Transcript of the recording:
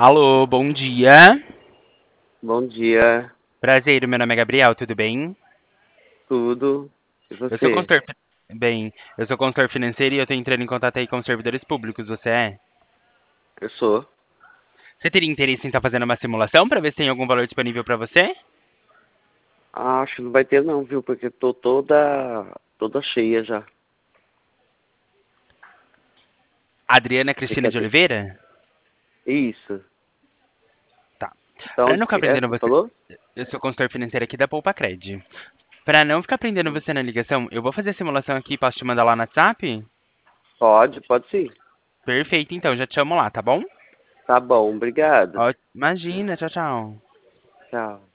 Alô, bom dia. Bom dia, Prazer, meu nome é Gabriel, tudo bem? tudo. E Eu sou você? consultor, bem, eu sou consultor financeiro e eu tô entrando em contato aí com os servidores públicos, você é? Eu sou. Você teria interesse em estar fazendo uma simulação para ver se tem algum valor disponível para você? Acho que não vai ter não, viu? Porque tô toda cheia já. Adriana Você Cristina quer de ter? Oliveira? Isso. Tá. Da Para onde não ficar que é? prendendo Você você, falou? eu sou consultor financeiro aqui da Poupa Cred. Para não ficar prendendo você na ligação, eu vou fazer a simulação aqui, posso te mandar lá no WhatsApp? Pode sim. Perfeito, então, já te chamo lá, tá bom? Tá bom, obrigado. Ó, imagina, tchau, tchau. Tchau.